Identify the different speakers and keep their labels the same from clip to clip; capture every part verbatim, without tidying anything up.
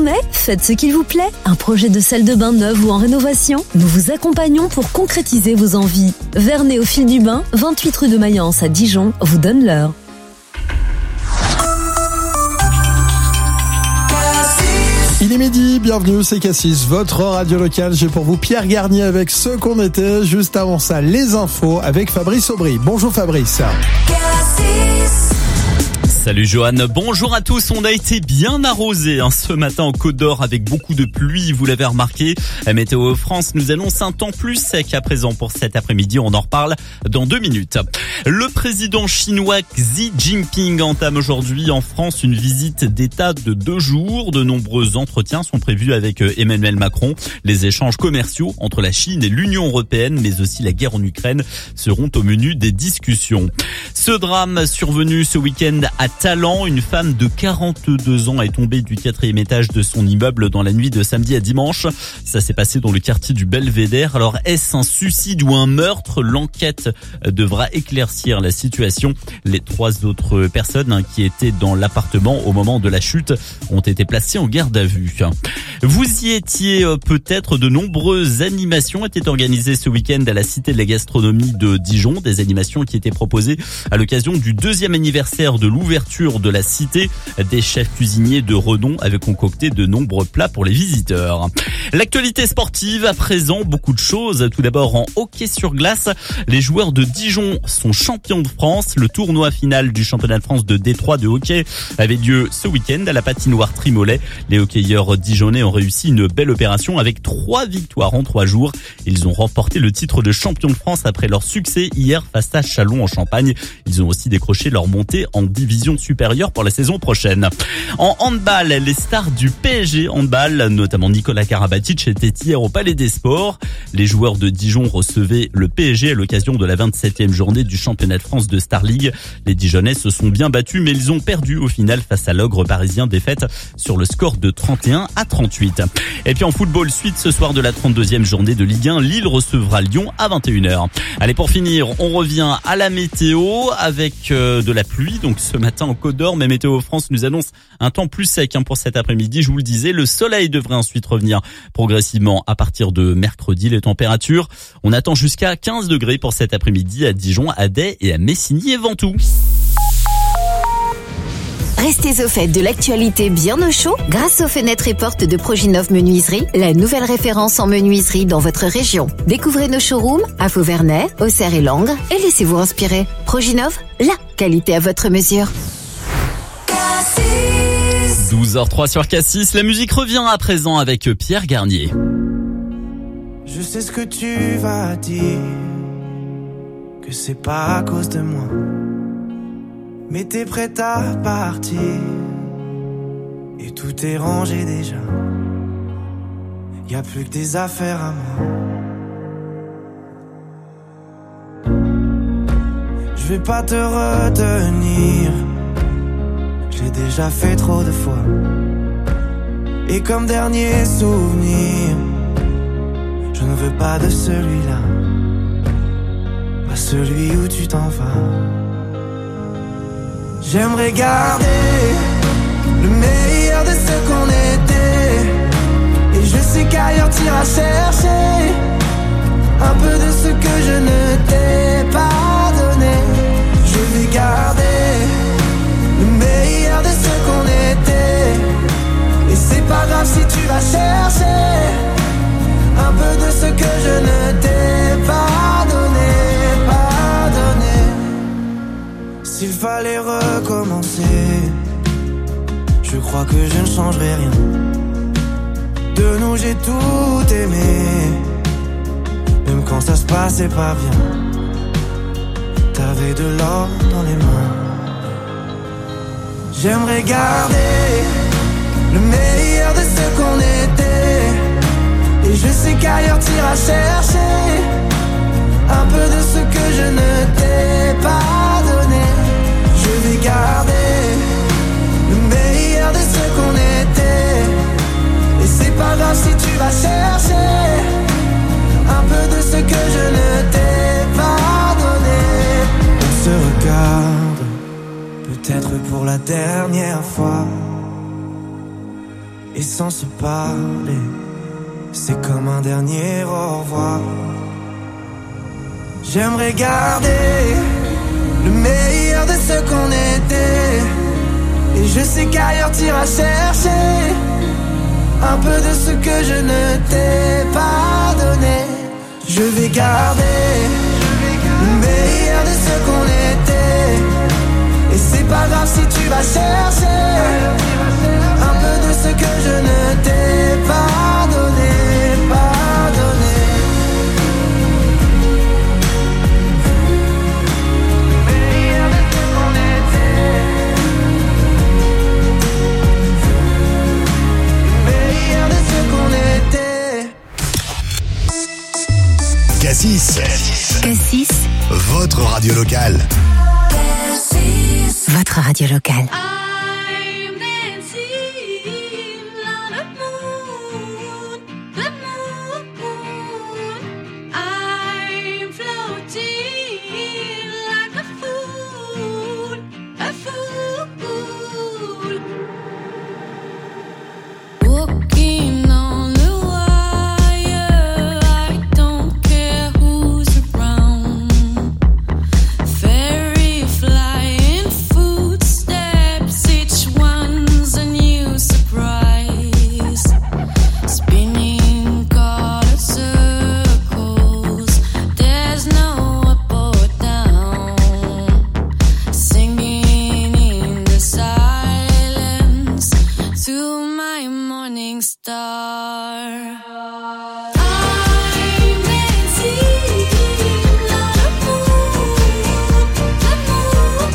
Speaker 1: sommet? Faites ce qu'il vous plaît. Un projet de salle de bain neuve ou en rénovation? Nous vous accompagnons pour concrétiser vos envies. Vernet au fil du bain, vingt-huit rue de Mayence à Dijon, vous donne l'heure.
Speaker 2: Il est midi, bienvenue, c'est Cassis, votre radio locale. J'ai pour vous Pierre Garnier avec ce qu'on était. Juste avant ça, les infos avec Fabrice Aubry. Bonjour Fabrice.
Speaker 3: Cassis.
Speaker 4: Salut Johan, bonjour à tous. On a été bien arrosé hein, ce matin en Côte d'Or avec beaucoup de pluie, vous l'avez remarqué. Météo France nous annonce un temps plus sec à présent pour cet après-midi. On en reparle dans deux minutes. Le président chinois Xi Jinping entame aujourd'hui en France une visite d'État de deux jours. De nombreux entretiens sont prévus avec Emmanuel Macron. Les échanges commerciaux entre la Chine et l'Union européenne, mais aussi la guerre en Ukraine, seront au menu des discussions. Ce drame survenu ce week-end à Talent, une femme de quarante-deux ans est tombée du quatrième étage de son immeuble dans la nuit de samedi à dimanche. Ça s'est passé dans le quartier du Belvédère. Alors est-ce un suicide ou un meurtre? L'enquête devra éclaircir la situation. Les trois autres personnes qui étaient dans l'appartement au moment de la chute ont été placées en garde à vue. Vous y étiez peut-être, de nombreuses animations étaient organisées ce week-end à la Cité de la Gastronomie de Dijon. Des animations qui étaient proposées à l'occasion du deuxième anniversaire de l'ouverture de la cité. Des chefs cuisiniers de renom avaient concocté de nombreux plats pour les visiteurs. L'actualité sportive à présent, beaucoup de choses. Tout d'abord en hockey sur glace, les joueurs de Dijon sont champions de France. Le tournoi final du championnat de France de Détroit de hockey avait lieu ce week-end à la patinoire Trimolet. Les hockeyeurs dijonnais ont réussi une belle opération avec trois victoires en trois jours. Ils ont remporté le titre de champion de France après leur succès hier face à Châlons en Champagne. Ils ont aussi décroché leur montée en division supérieure pour la saison prochaine. En handball, les stars du P S G handball, notamment Nicolas Karabatic, étaient hier au Palais des Sports. Les joueurs de Dijon recevaient le P S G à l'occasion de la vingt-septième journée du championnat de France de Star League. Les Dijonnais se sont bien battus, mais ils ont perdu au final face à l'ogre parisien, défaite sur le score de trente et un à trente-huit. Et puis en football, suite ce soir de la trente-deuxième journée de Ligue un, Lille recevra Lyon à vingt et une heures. Allez, pour finir, on revient à la météo avec euh, de la pluie. Donc ce matin en Côte d'Or, mais Météo France nous annonce un temps plus sec hein, pour cet après-midi. Je vous le disais, le soleil devrait ensuite revenir progressivement à partir de mercredi. Les températures, on attend jusqu'à quinze degrés pour cet après-midi à Dijon, à Day et à Messigny et Ventoux.
Speaker 1: Restez au fait de l'actualité bien au chaud grâce aux fenêtres et portes de Proginov Menuiserie, la nouvelle référence en menuiserie dans votre région. Découvrez nos showrooms à Faux-Vernet, Auxerre et Langres et laissez-vous inspirer. Proginov, la qualité à votre mesure.
Speaker 4: douze heures zéro trois sur Cassis, la musique revient à présent avec Pierre Garnier.
Speaker 5: Je sais ce que tu vas dire, que c'est pas à cause de moi, mais t'es prête à partir, et tout est rangé déjà. Y'a plus que des affaires à moi. Je vais pas te retenir, je l'ai déjà fait trop de fois. Et comme dernier souvenir, je ne veux pas de celui-là, pas celui où tu t'en vas. J'aimerais garder le meilleur de ce qu'on était, et je sais qu'ailleurs t'iras chercher un peu de ce que je ne t'ai pas donné. Je vais garder le meilleur de ce qu'on était, et c'est pas grave si tu vas chercher un peu de ce que je ne t'ai pas donné, pas donné. S'il fallait recommencer, je crois que je ne changerai rien. De nous j'ai tout aimé, même quand ça se passait pas bien. T'avais de l'or dans les mains. J'aimerais garder le meilleur de ce qu'on était, et je sais qu'ailleurs t'iras chercher un peu de ce que je ne t'ai pas donné. Je vais garder le meilleur de ce qu'on était, et c'est pas grave si tu vas chercher un peu de ce que je ne t'ai pas donné. On se regarde, peut-être pour la dernière fois, et sans se parler. C'est comme un dernier au revoir. J'aimerais garder le meilleur de ce qu'on était. Et je sais qu'ailleurs t'iras chercher un peu de ce que je ne t'ai pas donné. Je vais garder le meilleur de ce qu'on était. Et c'est pas grave si tu vas chercher un peu de ce que je ne t'ai pas donné, pas donné. Le meilleur de ce qu'on était. Le meilleur de ce qu'on était.
Speaker 6: Cassis.
Speaker 1: Cassis,
Speaker 6: Votre radio locale.
Speaker 1: votre radio locale.
Speaker 3: I'm dancing on the moon, the moon. I'm floating like a fool, a fool. Walking on the wire, I don't care who's around. Fairy flying footsteps, each one's a new surprise. Spinning color circles, there's no up or down. Singing in the silence to my morning star. I'm dancing on the moon, the moon.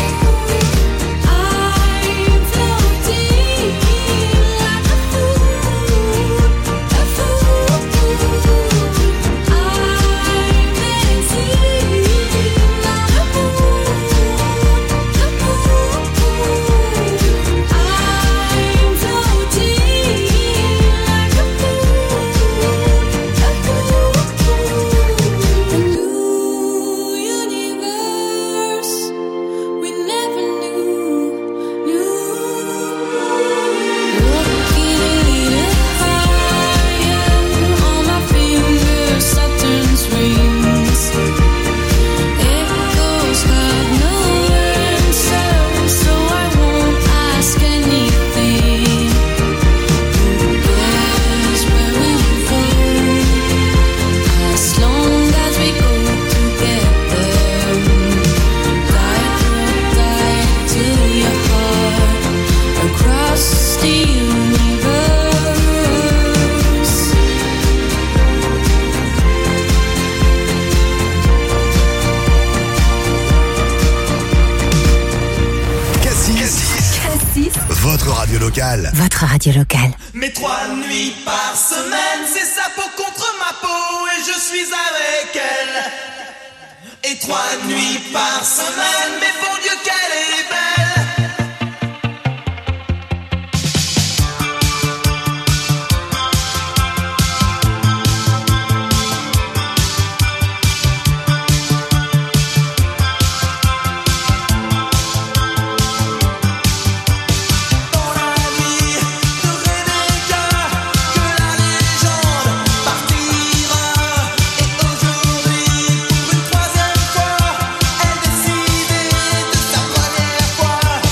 Speaker 3: I'm floating like a fool, a fool. I'm dancing on the moon, the moon. I'm floating like a fool, a fool. A new universe we never knew, knew. Walking a little higher, on my fingers Saturn's rings. Echoes have no answer, so I won't ask anything. Who cares where we go, as long as we go together. Tied rope tied to your heart, across the universe.
Speaker 6: Cassis.
Speaker 1: Cassis,
Speaker 6: Votre radio locale.
Speaker 1: votre radio locale.
Speaker 5: Mais trois nuits par semaine, c'est sa peau contre ma peau et je suis avec elle. Et trois nuits par semaine, mais bon Dieu qu'elle est belle. Dans la vie de Rebecca, que la légende partira. Et aujourd'hui, pour une troisième fois, elle décidait de sa première fois.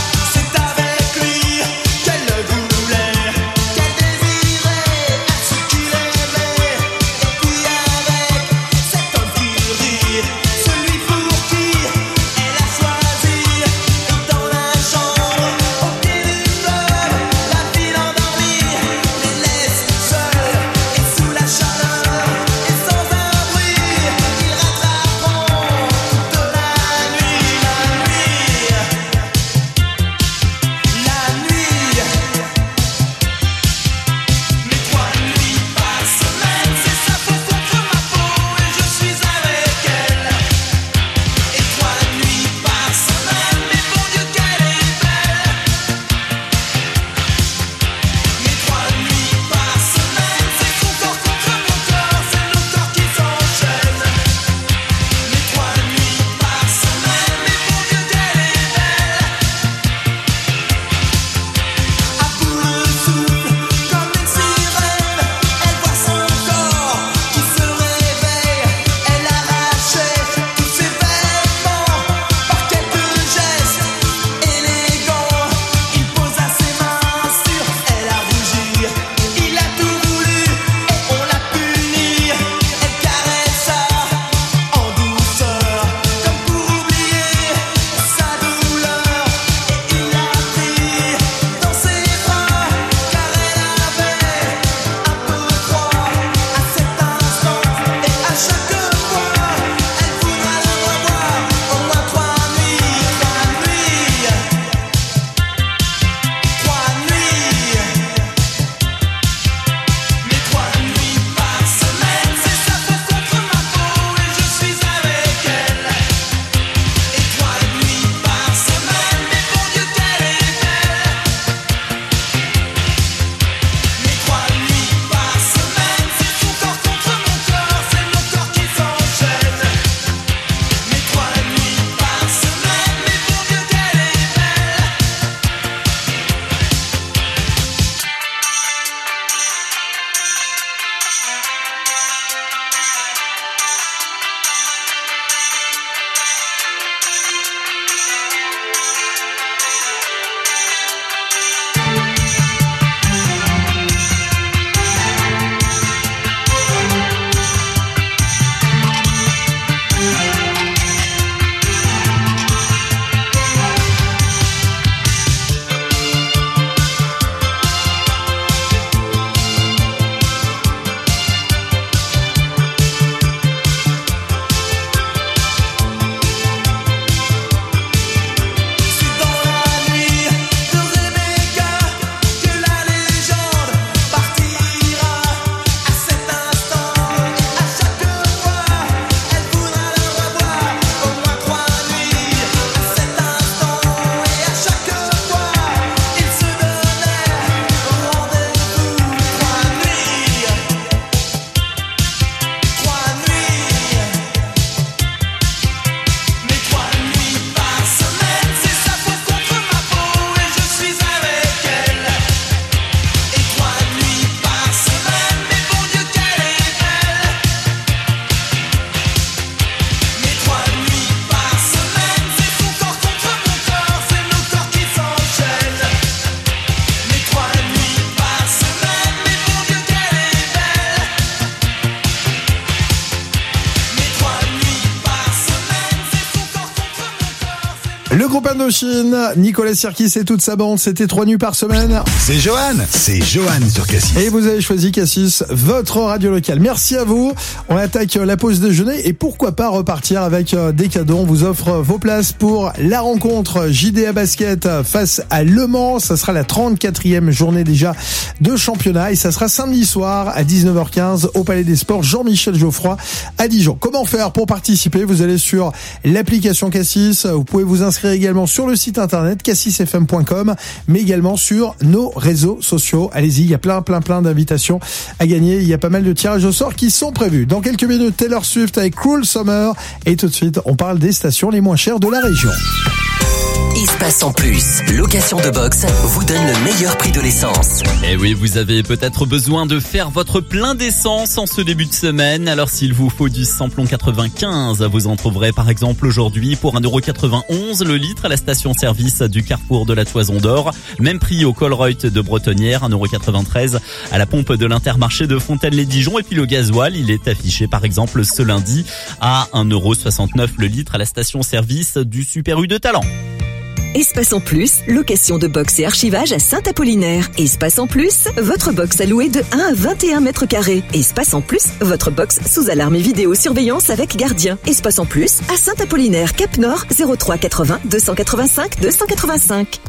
Speaker 2: groupe Indochine, Nicolas Sirkis et toute sa bande, c'était trois nuits par semaine.
Speaker 6: C'est Johan, c'est Johan sur Cassis.
Speaker 2: Et vous avez choisi Cassis, votre radio locale. Merci à vous. On attaque la pause déjeuner et pourquoi pas repartir avec des cadeaux. On vous offre vos places pour la rencontre J D A Basket face à Le Mans. Ça sera la trente-quatrième journée déjà de championnat et ça sera samedi soir à dix-neuf heures quinze au Palais des Sports Jean-Michel Geoffroy à Dijon. Comment faire pour participer? Vous allez sur l'application Cassis. Vous pouvez vous inscrire également sur le site internet cassis f m point com, mais également sur nos réseaux sociaux. Allez-y, il y a plein, plein, plein d'invitations à gagner. Il y a pas mal de tirages au sort qui sont prévus. Dans quelques minutes, Taylor Swift avec Cruel Summer. Et tout de suite, on parle des stations les moins chères de la région.
Speaker 7: Espace en plus, location de box vous donne le meilleur prix de l'essence.
Speaker 4: Et oui, vous avez peut-être besoin de faire votre plein d'essence en ce début de semaine. Alors s'il vous faut du samplon quatre-vingt-quinze, vous en trouverez par exemple aujourd'hui pour un euro quatre-vingt-onze le litre à la station-service du Carrefour de la Toison d'Or. Même prix au Colruyt de Bretonnière, un euro quatre-vingt-treize à la pompe de l'Intermarché de Fontaine-les-Dijon. Et puis le gasoil, il est affiché par exemple ce lundi à un euro soixante-neuf le litre à la station-service du Super U de Talent.
Speaker 8: Espace en plus, location de box et archivage à Saint-Apollinaire. Espace en plus, votre box à louer de un à vingt et un mètres carrés. Espace en plus, votre box sous alarme et vidéosurveillance avec gardien. Espace en plus, à Saint-Apollinaire, Cap Nord, zéro trois quatre-vingts deux cent quatre-vingt-cinq deux cent quatre-vingt-cinq.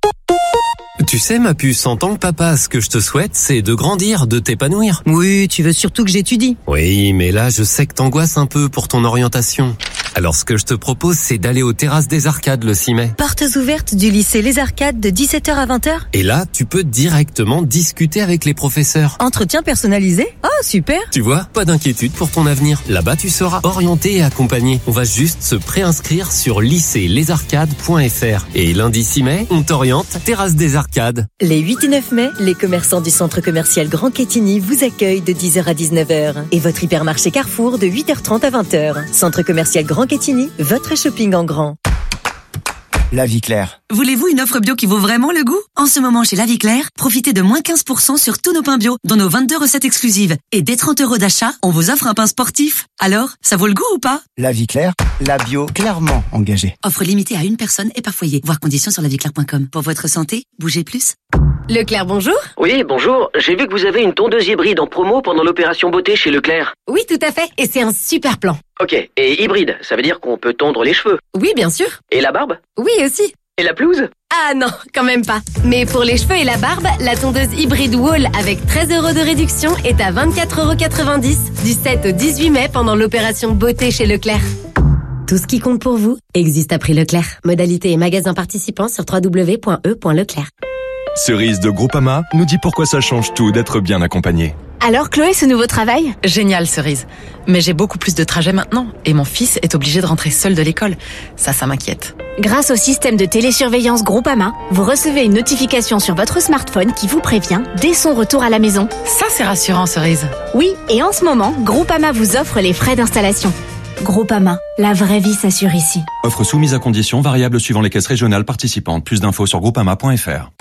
Speaker 9: Tu sais, ma puce, en tant que papa, ce que je te souhaite, c'est de grandir, de t'épanouir.
Speaker 10: Oui, tu veux surtout que j'étudie.
Speaker 9: Oui, mais là, je sais que t'angoisses un peu pour ton orientation. Alors, ce que je te propose, c'est d'aller aux Terrasses des Arcades le six mai.
Speaker 10: Portes ouvertes du lycée Les Arcades de dix-sept heures à vingt heures.
Speaker 9: Et là, tu peux directement discuter avec les professeurs.
Speaker 10: Entretien personnalisé? Oh, super.
Speaker 9: Tu vois, pas d'inquiétude pour ton avenir. Là-bas, tu seras orienté et accompagné. On va juste se préinscrire sur lycée les arcades point f r. Et lundi six mai, on t'oriente Terrasses des Arcades.
Speaker 8: Les huit et neuf mai, les commerçants du centre commercial Grand Quetigny vous accueillent de dix heures à dix-neuf heures. Et votre hypermarché Carrefour de huit heures trente à vingt heures. Centre commercial Grand Quetigny, votre shopping en grand.
Speaker 11: La Vie Claire.
Speaker 12: Voulez-vous une offre bio qui vaut vraiment le goût? En ce moment, chez La Vie Claire, profitez de moins quinze pour cent sur tous nos pains bio, dont nos vingt-deux recettes exclusives. Et dès trente euros d'achat, on vous offre un pain sportif. Alors, ça vaut le goût ou pas?
Speaker 11: La Vie Claire, la bio clairement engagée.
Speaker 12: Offre limitée à une personne et par foyer. Voir conditions sur la vie claire point com. Pour votre santé, bougez plus.
Speaker 13: Leclerc, bonjour.
Speaker 14: Oui, bonjour. J'ai vu que vous avez une tondeuse hybride en promo pendant l'opération beauté chez Leclerc.
Speaker 13: Oui, tout à fait. Et c'est un super plan.
Speaker 14: Ok. Et hybride, ça veut dire qu'on peut tondre les cheveux?
Speaker 13: Oui, bien sûr.
Speaker 14: Et la barbe?
Speaker 13: Oui, aussi.
Speaker 14: Et la pelouse?
Speaker 13: Ah non, quand même pas. Mais pour les cheveux et la barbe, la tondeuse hybride Wall avec treize euros de réduction est à vingt-quatre euros quatre-vingt-dix du sept au dix-huit mai pendant l'opération beauté chez Leclerc. Tout ce qui compte pour vous existe à prix Leclerc. Modalité et magasins participants sur w w w point e point leclerc.
Speaker 15: Cerise de Groupama nous dit pourquoi ça change tout d'être bien accompagné.
Speaker 16: Alors Chloé, ce nouveau travail?
Speaker 17: Génial Cerise. Mais j'ai beaucoup plus de trajets maintenant et mon fils est obligé de rentrer seul de l'école. Ça, ça m'inquiète.
Speaker 16: Grâce au système de télésurveillance Groupama, vous recevez une notification sur votre smartphone qui vous prévient dès son retour à la maison.
Speaker 17: Ça, c'est rassurant Cerise.
Speaker 16: Oui, et en ce moment, Groupama vous offre les frais d'installation. Groupama, la vraie vie s'assure ici.
Speaker 15: Offre soumise à conditions variables suivant les caisses régionales participantes. Plus d'infos sur groupama point f r.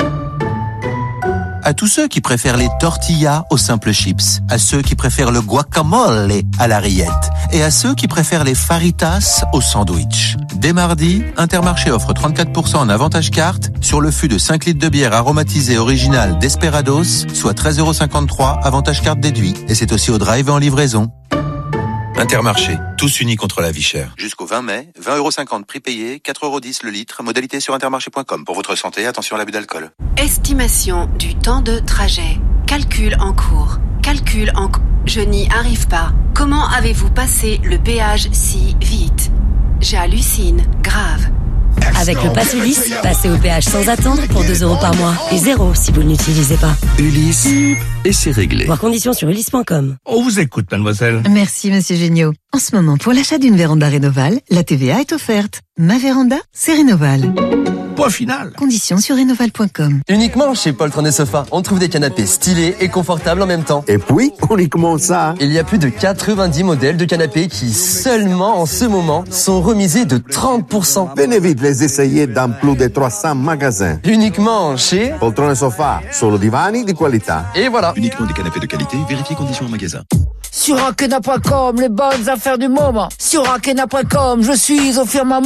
Speaker 18: À tous ceux qui préfèrent les tortillas aux simples chips, à ceux qui préfèrent le guacamole à la rillette et à ceux qui préfèrent les faritas au sandwich. Dès mardi, Intermarché offre trente-quatre pour cent en avantage carte sur le fût de cinq litres de bière aromatisée originale Desperados, soit treize euros cinquante-trois, avantage carte déduit. Et c'est aussi au drive et en livraison. Intermarché, tous unis contre la vie chère. Jusqu'au vingt mai, vingt euros cinquante prix payé, quatre euros dix le litre, modalité sur intermarché point com. Pour votre santé, attention à l'abus d'alcool.
Speaker 19: Estimation du temps de trajet. Calcul en cours. Calcul en cours. Je n'y arrive pas. Comment avez-vous passé le péage si vite? J'hallucine. Grave.
Speaker 8: Avec le Pass Ulysse, passez au péage sans attendre pour deux euros par mois. Et zéro si vous ne l'utilisez pas.
Speaker 20: Ulysse, et c'est réglé.
Speaker 8: Voir conditions sur ulysse point com.
Speaker 20: On vous écoute, mademoiselle.
Speaker 21: Merci, monsieur Géniaud. En ce moment, pour l'achat d'une véranda Rénoval, la T V A est offerte. Ma véranda, c'est Rénoval.
Speaker 20: Point final.
Speaker 21: Conditions sur rénoval point com.
Speaker 22: Uniquement chez Poltron et Sofa, on trouve des canapés stylés et confortables en même temps.
Speaker 23: Et puis, uniquement ça.
Speaker 22: Il y a plus de quatre-vingt-dix modèles de canapés qui, seulement en ce moment, sont remisés de trente pour cent.
Speaker 23: Venez vite les essayer dans plus de trois cents magasins.
Speaker 22: Uniquement chez
Speaker 23: Poltron et Sofa, solo divani di qualità.
Speaker 22: Et voilà.
Speaker 15: Uniquement des canapés de qualité, vérifiez conditions en magasin.
Speaker 24: Sur Akena point com, les bonnes affaires du moment. Sur Akena point com, je suis au firmament.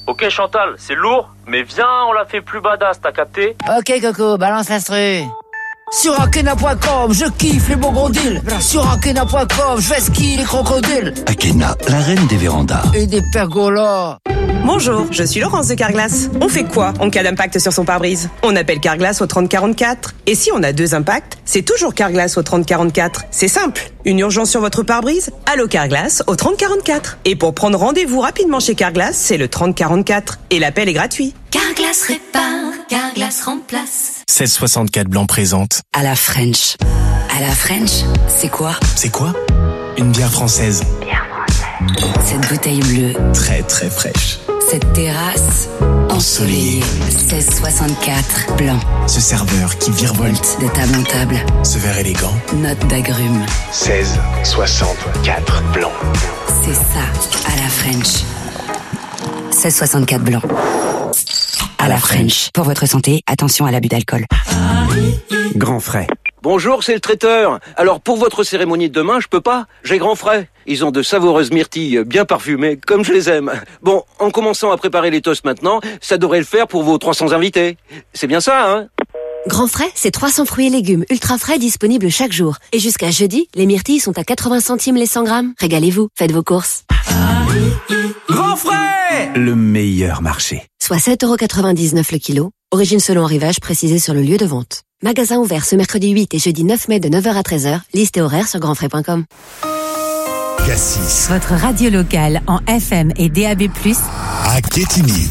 Speaker 1: Ok Chantal, c'est lourd, mais viens, on la fait plus badass, t'as capté?
Speaker 3: Ok Coco, balance l'instru. Sur Akena point com, je kiffe les beaux gros deals. Sur Akena point com, je vais skier les crocodiles.
Speaker 6: Akena, la reine des vérandas.
Speaker 3: Et des pergolas.
Speaker 5: Bonjour, je suis Laurence de Carglass. On fait quoi en cas d'impact sur son pare-brise? On appelle Carglass au trente quarante-quatre. Et si on a deux impacts, c'est toujours Carglass au trente quarante-quatre. C'est simple. Une urgence sur votre pare-brise? Allô Carglass au trente quarante-quatre. Et pour prendre rendez-vous rapidement chez Carglass, c'est le trente quarante-quatre. Et l'appel est gratuit.
Speaker 24: Carglass répare, Carglass remplace.
Speaker 25: seize soixante-quatre blanc présente.
Speaker 24: À la French. À la French, c'est quoi?
Speaker 25: C'est quoi? Une bière française.
Speaker 24: Bière française. Cette bouteille bleue.
Speaker 25: Très très fraîche.
Speaker 24: Cette terrasse ensoleillée. seize soixante-quatre blanc.
Speaker 25: Ce serveur qui virevolte
Speaker 24: de table en table.
Speaker 25: Ce verre élégant.
Speaker 24: Note d'agrumes.
Speaker 25: seize soixante-quatre blanc.
Speaker 24: C'est ça, à la French. seize soixante-quatre blanc. À la French. Pour votre santé, attention à l'abus d'alcool.
Speaker 25: Grand frais.
Speaker 14: Bonjour, c'est le traiteur. Alors pour votre cérémonie de demain, je peux pas. J'ai grand frais. Ils ont de savoureuses myrtilles bien parfumées, comme je les aime. Bon, en commençant à préparer les toasts maintenant, ça devrait le faire pour vos trois cents invités. C'est bien ça, hein?
Speaker 13: Grand frais, c'est trois cents fruits et légumes ultra frais disponibles chaque jour. Et jusqu'à jeudi, les myrtilles sont à quatre-vingts centimes les cent grammes. Régalez-vous, faites vos courses.
Speaker 25: Grand frais! Le meilleur marché.
Speaker 13: Soit sept euros quatre-vingt-dix-neuf le kilo. Origine selon arrivage précisée sur le lieu de vente. Magasin ouvert ce mercredi huit et jeudi neuf mai de neuf heures à treize heures. Liste et horaire sur grand frais point com.
Speaker 6: Cassis.
Speaker 10: Votre radio locale en F M et D A B plus,
Speaker 6: à Quetigny.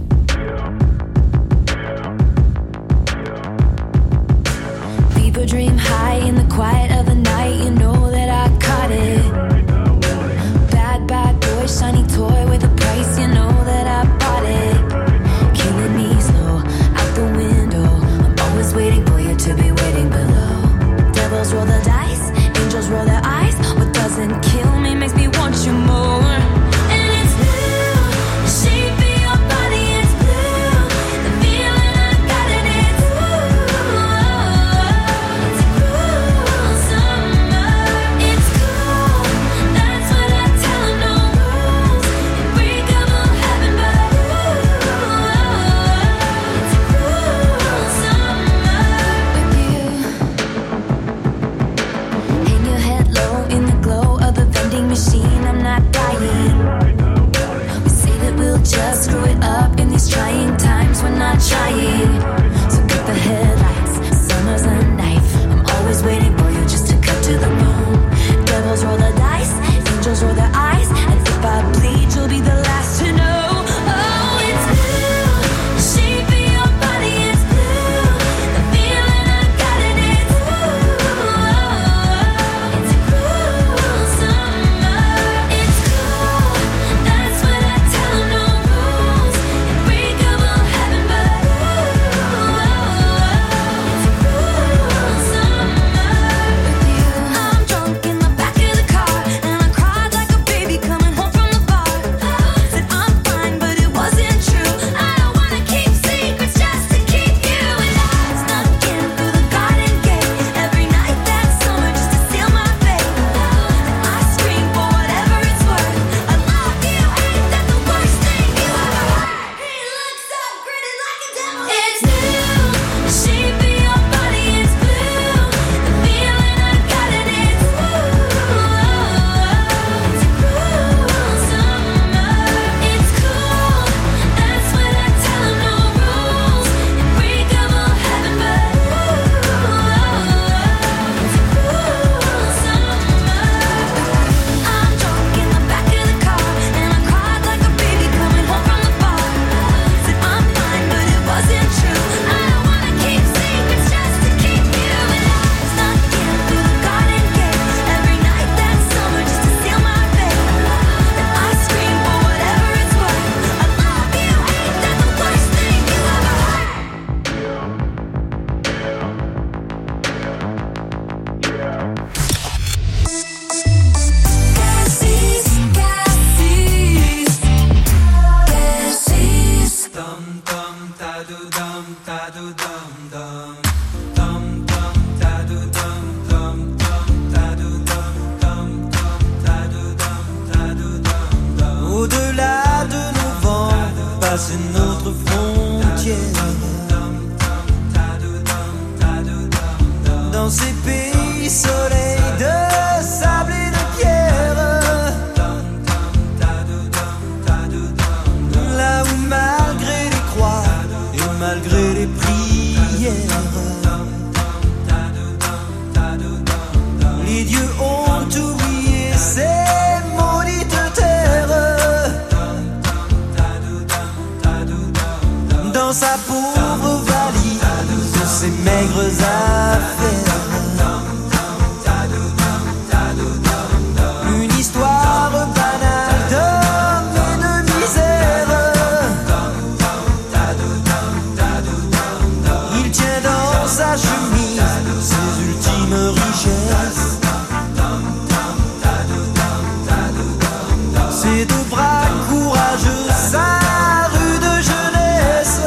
Speaker 26: People dream high in the quiet of the night. You know that I caught it. Bad, bad boy, shiny toy with a price. You know that I bought it. Killing me slow, out the window. I'm always waiting for you to be waiting below. Devils roll the dice, angels roll their eyes. What doesn't kill me makes me want you more. And it's blue, the shape of your body is blue. The feeling I got in it, ooh, it's a cruel summer.
Speaker 2: c'est notre frontière. Dans ces pays soleil de sable et de pierre, là où malgré les croix et malgré les prières, les dieux ont oublié ces maudites terres. Dans sa pauvre valise de ses maigres affaires, une histoire banale d'hommes et de misère. Il tient dans sa chemise ses ultimes richesses, ses deux bras courageux, sa rude jeunesse,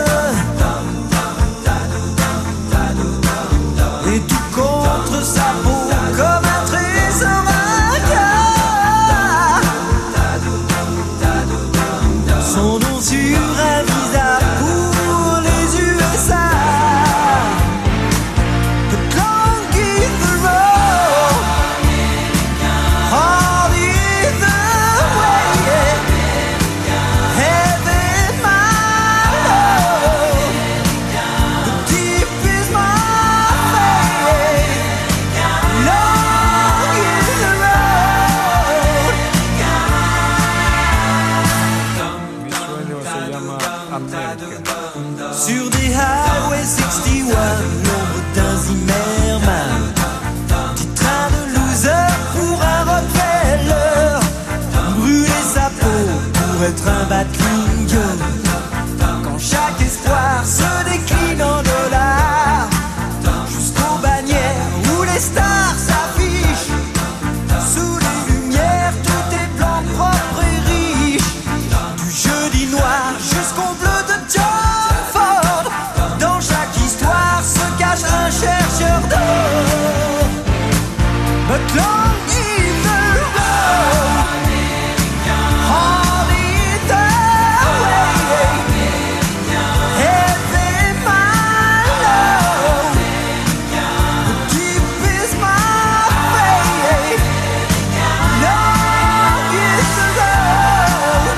Speaker 2: et tout contre sa peau comme un trésor vainqueur. Son nom sur un visa pour les U S A. But long is the road, hard is the way, heavy my load, but deep is my faith. Long is the road. Sur des highways soixante et un, l'ombre d'un Zimmerman, petit train de loser pour un Rockefeller, brûler sa peau pour être un Batling. Quand chaque espoir se décline en dollars, jusqu'aux bannières où les stars s'affichent, sous les lumières tout est blanc, propre et riche, du jeudi noir jusqu'au bleu de John Ford. Dans chaque histoire se cache un chercheur d'or. But long is the road, hard is the way, heavy my load, but deep is my faith. Long is the road.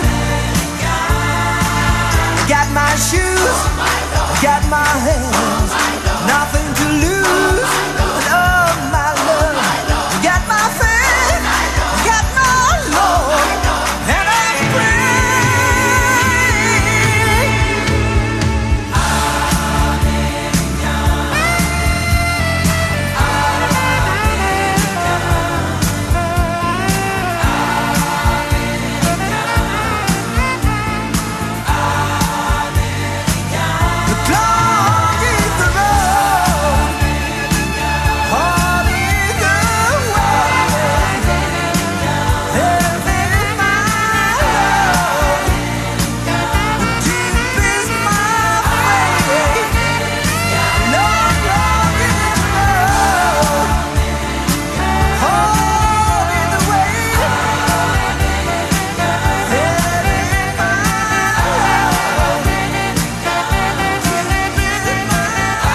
Speaker 2: Got my shoes, got my hands, nothing to lose, but oh my love. Got my faith, got my Lord, and I pray. But long is the road, hard is the way, heavy my load, but deep is my faith. Long, long is the road, hard is the way, heavy my load, deep is my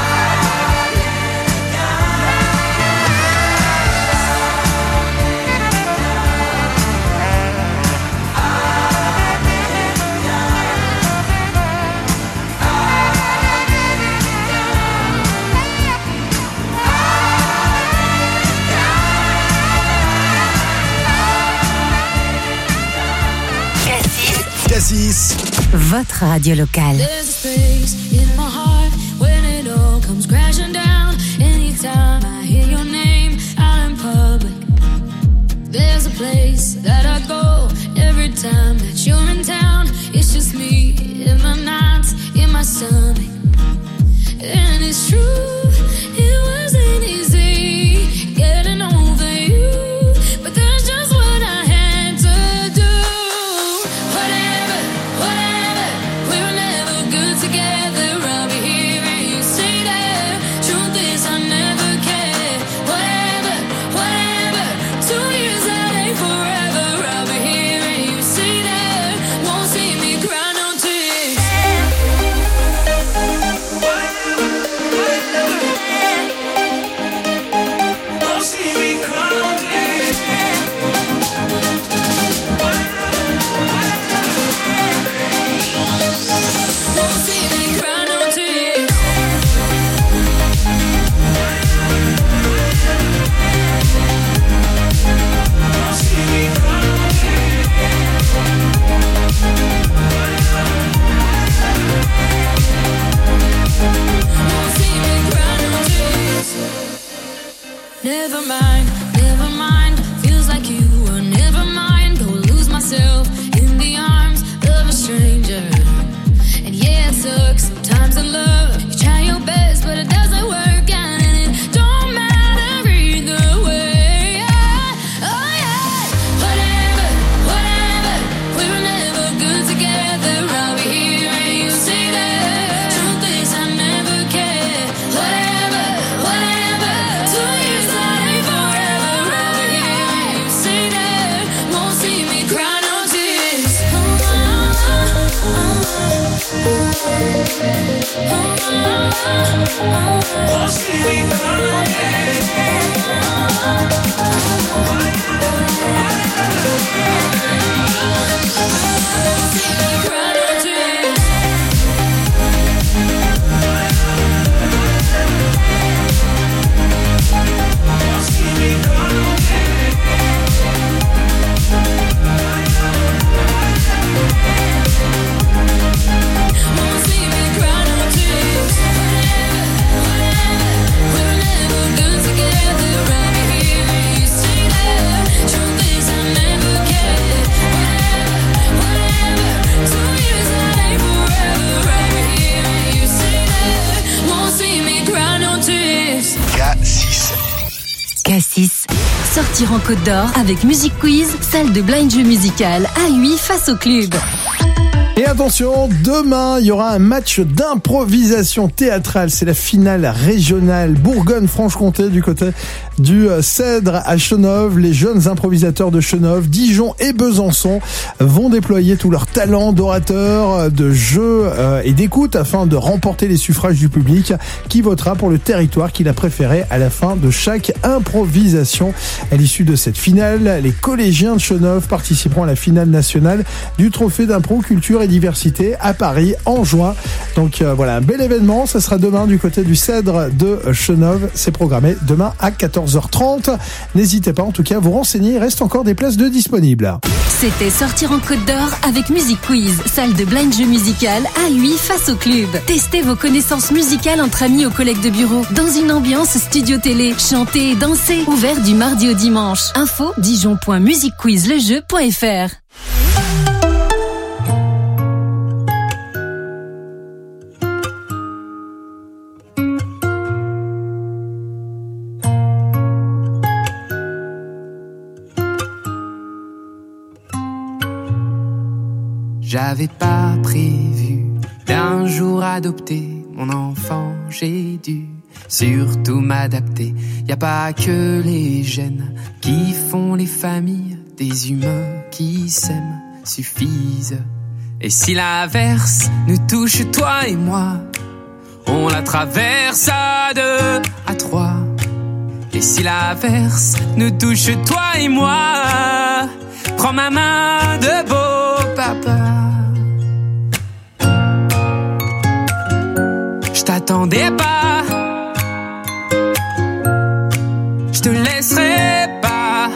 Speaker 6: Cassis.
Speaker 10: Votre radio locale.
Speaker 26: There's a space in my heart when it all comes crashing down. Anytime I hear your name out in public, there's a place that I go every time that you're in town. It's just me in my nights, in my stomach, and it's true. It wasn't easy getting over you, but that's just what I had to do. Whatever, whatever, we were never good together. Never mind, never mind. Feels like you were never mind. Go lose myself in the arms of a stranger. And yeah, it sucks sometimes in love. You try your best, but it doesn't work out, and it don't matter either way. Yeah. Oh yeah, whatever, whatever. We were never good together. I'll be here and you say that. Truth is, I never cared. Whatever, whatever. Two years that ain't forever. I'll be here and you say that. Won't see me cry no tears. Oh, oh, oh, oh, oh. Won't see me cry no tears.
Speaker 10: K six. Sortir en Côte d'Or avec Music Quiz, salle de blind jeu musical A huit face au club.
Speaker 4: Et attention, demain, il y aura un match d'improvisation théâtrale. C'est la finale régionale Bourgogne-Franche-Comté du côté du Cèdre à Chenôve. Les jeunes improvisateurs de Chenôve, Dijon et Besançon vont déployer tout leur talent d'orateur, de jeu et d'écoute afin de remporter les suffrages du public qui votera pour le territoire qu'il a préféré à la fin de chaque improvisation. À l'issue de cette finale, les collégiens de Chenôve participeront à la finale nationale du trophée d'impro culture et diversité à Paris en juin. Donc euh, voilà, un bel événement. Ça sera demain du côté du Cèdre de Chenôve. C'est programmé demain à quatorze heures trente. N'hésitez pas en tout cas à vous renseigner. Il reste encore des places de disponibles.
Speaker 10: C'était Sortir en Côte d'Or avec Music Quiz, salle de blind jeu musical A huit face au club. Testez vos connaissances musicales entre amis ou collègues de bureau dans une ambiance studio télé. Chantez et dansez. Ouvert du mardi au dimanche. Info dijon point music quiz le jeu point f r.
Speaker 7: J'avais pas prévu d'un jour adopter mon enfant, j'ai dû surtout m'adapter. Y a pas que les gènes qui font les familles, des humains qui s'aiment suffisent. Et si l'averse nous touche toi et moi, on la traverse à deux, à trois. Et si l'averse nous touche toi et moi, prends ma main de beau papa. Je t'attendais pas, je te laisserai pas.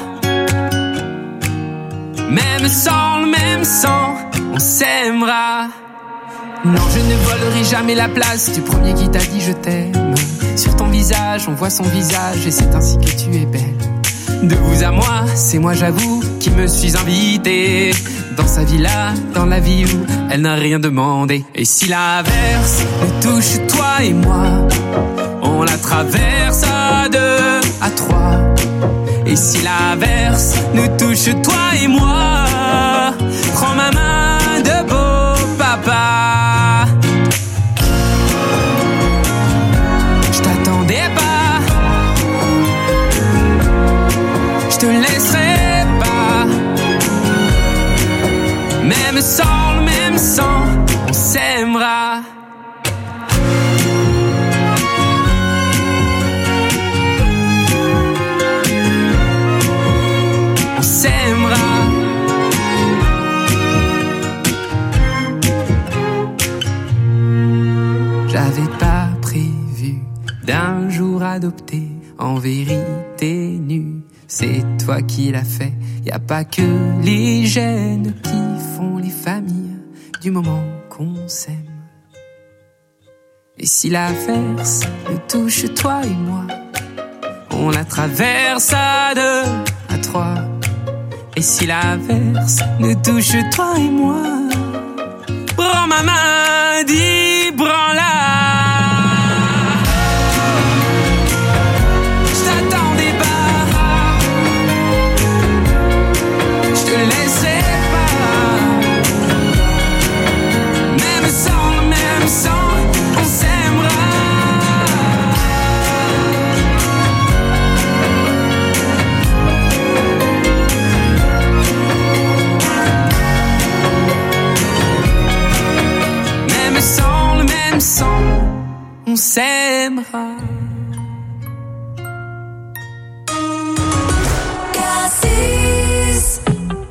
Speaker 7: Même sans le même sang, on s'aimera. Non, je ne volerai jamais la place du premier qui t'a dit je t'aime. Sur ton visage, on voit son visage et c'est ainsi que tu es belle. De vous à moi, c'est moi j'avoue qui me suis invité dans sa villa, dans la vie où elle n'a rien demandé. Et si l'averse nous touche toi et moi, on la traverse à deux, à trois. Et si l'averse nous touche toi et moi, prends ma main de beau papa. Je t'attendais pas, je te laisserai pas. Même sans le même sang, on s'aimera. On s'aimera. J'avais pas prévu d'un jour adopter en vérité nue. C'est toi qui l'as fait. Y a pas que les gènes qui font les familles du moment qu'on s'aime. Et si l'averse nous touche toi et moi, On la traverse à deux, à trois. Et si l'averse nous touche toi et moi, prends ma main, dis prends-la. Je t'attendais pas, je te laisserai pas. Même sans, même sans, on s'aimera. Sans le même sang, on s'aimera.
Speaker 26: Cassis.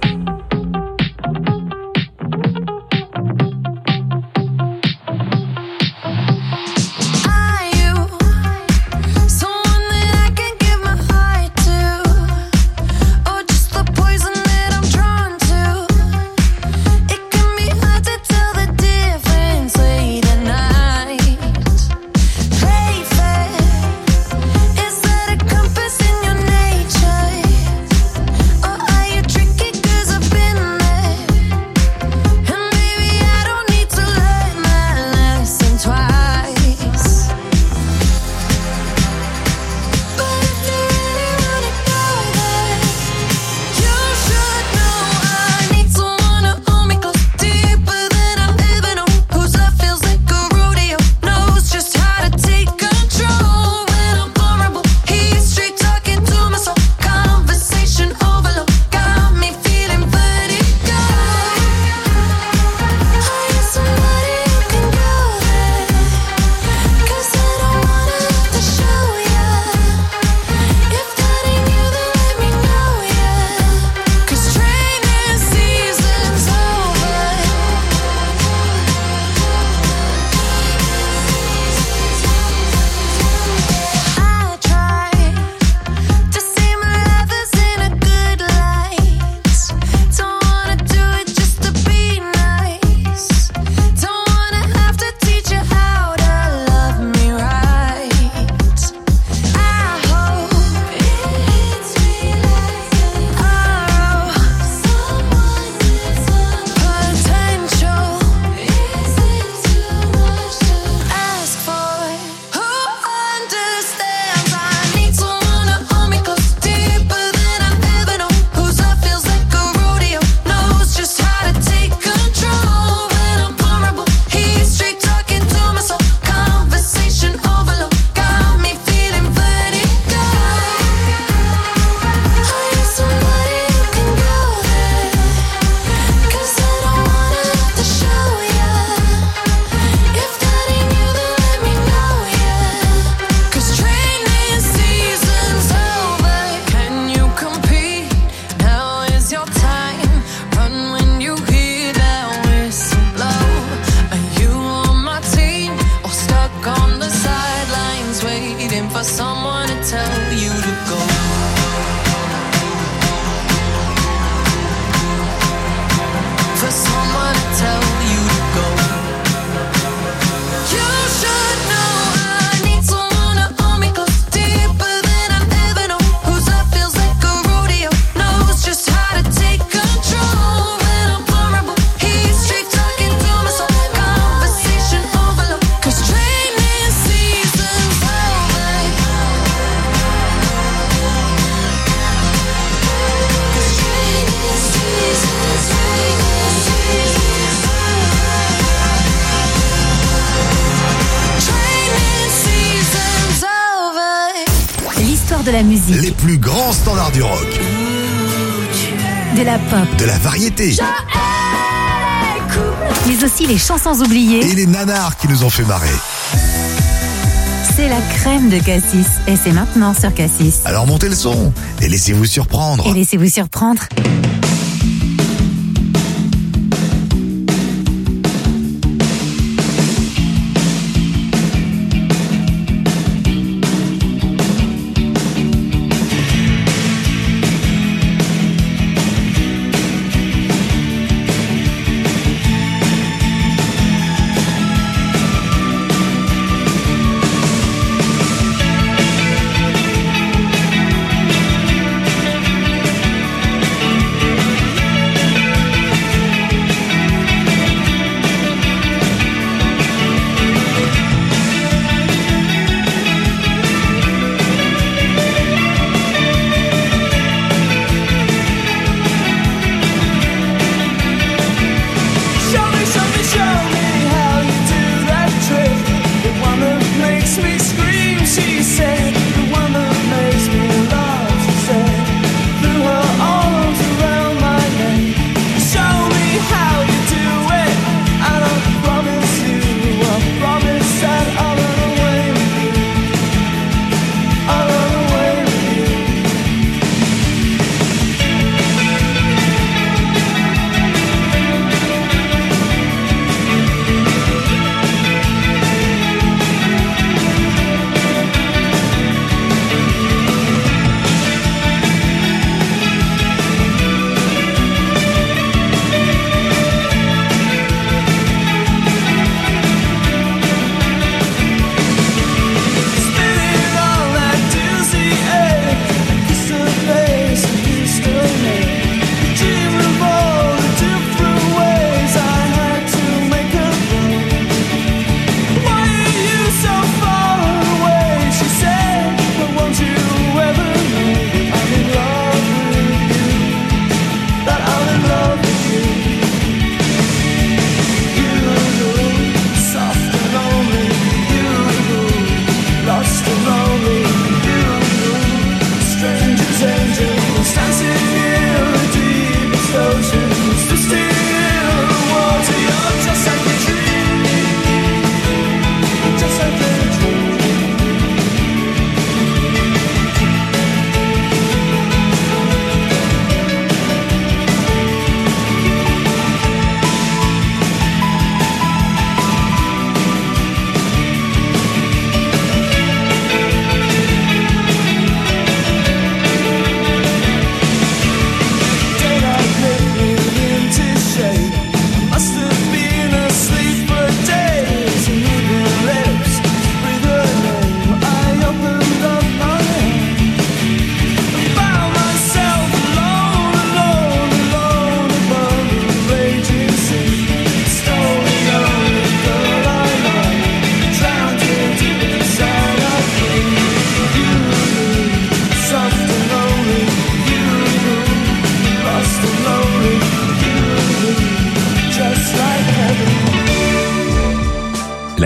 Speaker 26: Are you someone that I can give my heart to, or just the poison that I'm drawn to? It can be hard to tell the difference late at night. Play fair, is that a compass in your nature? Or are you tricky 'cause I've been there? And maybe I don't need to learn my lesson twice. But if you really wanna go there, you should know I need someone to hold me close, deeper than I've ever known. Whose love feels like a rodeo, knows just how to take control when I'm vulnerable. He's straight talking to my soul, conversation overload, got me feeling vertigo. Are you somebody who can go there? 'Cause I don't wanna have to show ya. If that ain't you, then let me know ya. 'Cause training season's over. I try to see my lovers in a good light. Don't wanna do it just to be nice. Don't wanna have to teach you how to love me right. I hope it's me like oh, someone with some potential. Is it too much to ask for? Who understands? I need someone to hold me close, deeper than I've ever known. Whose love feels like a rodeo, knows just how to take control when I'm vulnerable. He's straight talking to my soul, conversation overload, got me feeling vertigo. Are you somebody who can go there? 'Cause I don't wanna have to show ya. If that ain't you, then let me know ya. 'Cause training season's over. Can you compete? Now is your time. Run when you hear that whistle blow. Are you on my team or stuck on the sidelines waiting for someone to tell you to go? For someone to tell you to go. You should know I need someone to hold me close, deeper than I've ever known. Whose love feels like a rodeo, knows just how to take control when I'm vulnerable. He's straight talking to my soul, conversation overload. 'Cause training season's over. 'Cause training season's training season's training season's over.
Speaker 10: L'histoire de la musique,
Speaker 6: Les plus grands standards du rock,
Speaker 10: de la pop,
Speaker 6: de la variété
Speaker 10: mais aussi les chansons oubliées.
Speaker 6: et les nanars qui nous ont fait marrer.
Speaker 10: C'est la crème de Cassis et c'est maintenant sur Cassis.
Speaker 6: Alors montez le son et laissez-vous surprendre.
Speaker 10: Et laissez-vous surprendre.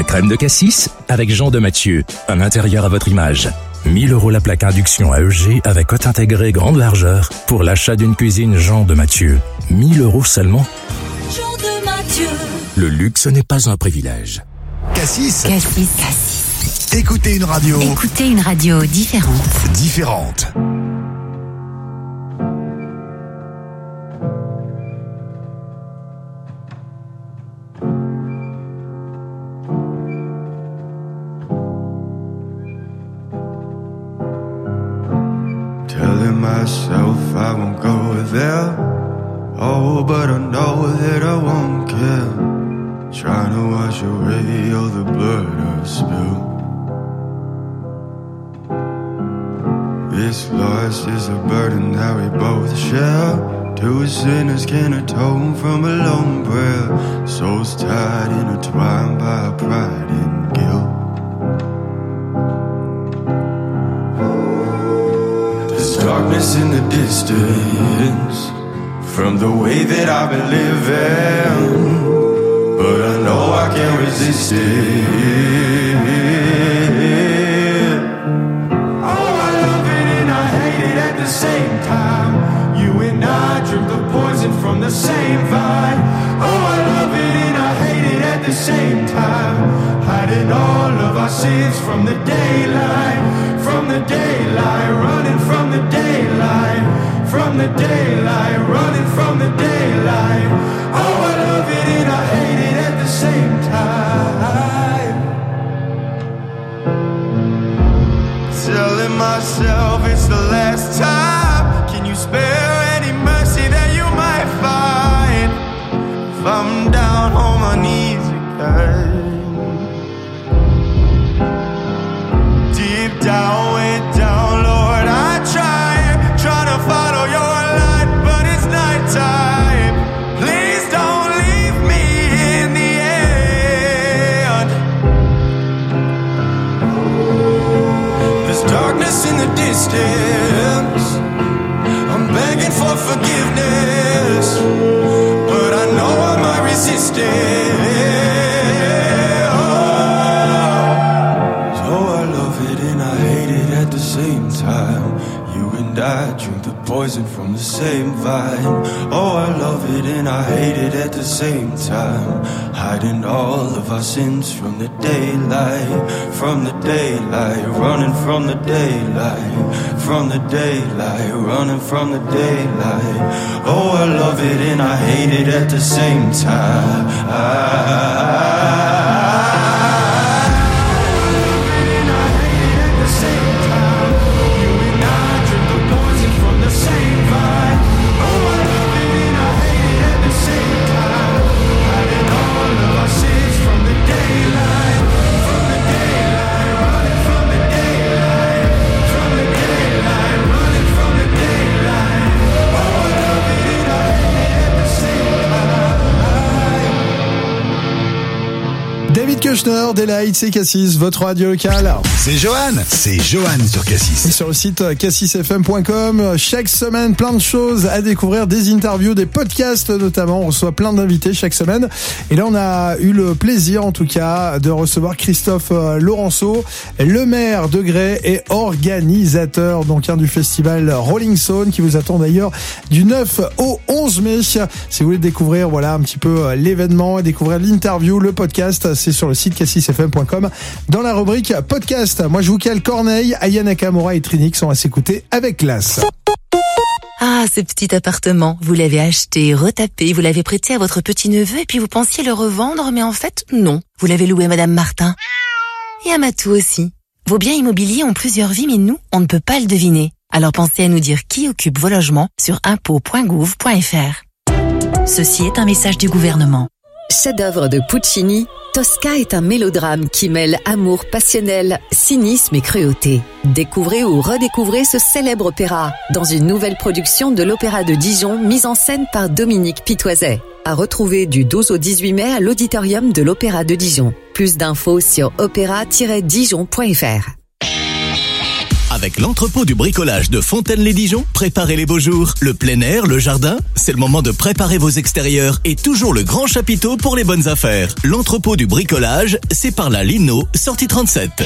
Speaker 9: crème de cassis avec Jean de Mathieu. Un intérieur à votre image. mille euros la plaque induction à E G avec hôte intégré grande largeur pour l'achat d'une cuisine Jean de Mathieu. mille euros seulement.
Speaker 26: Jean de Mathieu.
Speaker 9: Le luxe n'est pas un privilège.
Speaker 6: Cassis.
Speaker 10: Cassis. Cassis.
Speaker 6: Écoutez une radio.
Speaker 10: Écoutez une radio différente.
Speaker 6: Différente.
Speaker 11: Telling myself I won't go there. Oh, but I know that I won't care. Trying to wash away all the blood I've spilled. This loss is a burden that we both share. Two sinners can atone from a lone prayer. Souls tied, intertwined by pride and guilt. There's darkness in the distance from the way that I've been living, but I know I can't resist it. Oh, I love it and I hate it at the same time. You and I drink the poison from the same vine. Oh, I love it and I hate it at the same time. Hiding all of our sins from the daylight, from the daylight, running from the daylight, from the daylight, running from the daylight. Oh, I love it and I hate it at the same time. Telling myself it's the last time. Can you spare any mercy that you might find? If I'm down on my knees again, deep down, way down, Lord, I try, try to follow your light, but it's nighttime. Please don't leave me in the end. There's darkness in the distance. I'm begging for forgiveness, but I know I might resist it. Same time, you and I drink the poison from the same vine. Oh, I love it and I hate it at the same time. Hiding all of our sins from the daylight, from the daylight, running from the daylight, from the daylight, running from the daylight. Oh, I love it and I hate it at the same time. I
Speaker 4: David Kushner, Daylight, c'est Cassis, votre radio locale.
Speaker 6: C'est Johan, c'est Johan sur Cassis.
Speaker 4: Et sur le site cassis f m point com, chaque semaine, plein de choses à découvrir, des interviews, des podcasts notamment. On reçoit plein d'invités chaque semaine. Et là, on a eu le plaisir, en tout cas, de recevoir Christophe Laurenceau, le maire de Grès et organisateur donc hein, du festival Rolling Stone, qui vous attend d'ailleurs du neuf au onze mai. Si vous voulez découvrir, voilà, un petit peu l'événement et découvrir l'interview, le podcast, c'est sur le site cassis f m point com dans la rubrique podcast. Moi, je vous cale Corneille, Aya Nakamura et Trinix sont à s'écouter avec classe.
Speaker 12: Ah, ce petit appartement, vous l'avez acheté, retapé, vous l'avez prêté à votre petit-neveu et puis vous pensiez le revendre, mais en fait, non. Vous l'avez loué à Madame Martin. Et à Matou aussi. Vos biens immobiliers ont plusieurs vies, mais nous, on ne peut pas le deviner. Alors pensez à nous dire qui occupe vos logements sur impôts point gouv point f r.
Speaker 16: Ceci est un message du gouvernement.
Speaker 8: Chef-d'œuvre de Puccini, Tosca est un mélodrame qui mêle amour passionnel, cynisme et cruauté. Découvrez ou redécouvrez ce célèbre opéra dans une nouvelle production de l'Opéra de Dijon mise en scène par Dominique Pitoiset. À retrouver du douze au dix-huit mai à l'auditorium de l'Opéra de Dijon. Plus d'infos sur opéra tiret dijon point f r.
Speaker 6: Avec
Speaker 17: Avec l'entrepôt du bricolage de Fontaine-les-Dijon, préparez les beaux jours. Le plein air, le jardin, c'est le moment de préparer vos extérieurs. Et toujours le grand chapiteau pour les bonnes affaires. L'entrepôt du bricolage, c'est par la Lino, sortie trente-sept.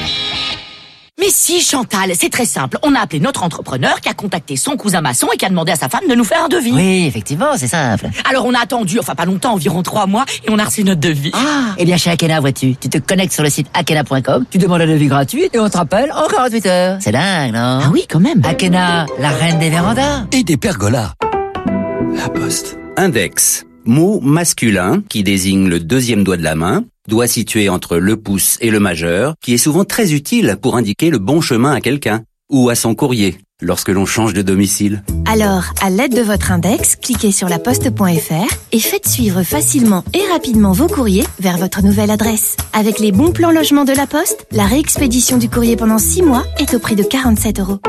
Speaker 18: Mais si, Chantal, c'est très simple. On a appelé notre entrepreneur qui a contacté son cousin maçon et qui a demandé à sa femme de nous faire un devis.
Speaker 3: Oui, effectivement, c'est simple.
Speaker 18: Alors on a attendu, enfin pas longtemps, environ trois mois, et on a reçu notre devis.
Speaker 3: Ah, eh bien chez Akena, vois-tu, tu te connectes sur le site akena point com, tu demandes un devis gratuit et on te rappelle en quarante-huit heures. C'est dingue, non?
Speaker 18: Ah oui, quand même.
Speaker 3: Akena, la reine des vérandas.
Speaker 19: Et des pergolas.
Speaker 20: La Poste. Index. Mot masculin qui désigne le deuxième doigt de la main, doigt situé entre le pouce et le majeur, qui est souvent très utile pour indiquer le bon chemin à quelqu'un ou à son courrier lorsque l'on change de domicile.
Speaker 21: Alors, à l'aide de votre index, cliquez sur laposte point f r et faites suivre facilement et rapidement vos courriers vers votre nouvelle adresse. Avec les bons plans logement de la Poste, la réexpédition du courrier pendant six mois est au prix de quarante-sept euros.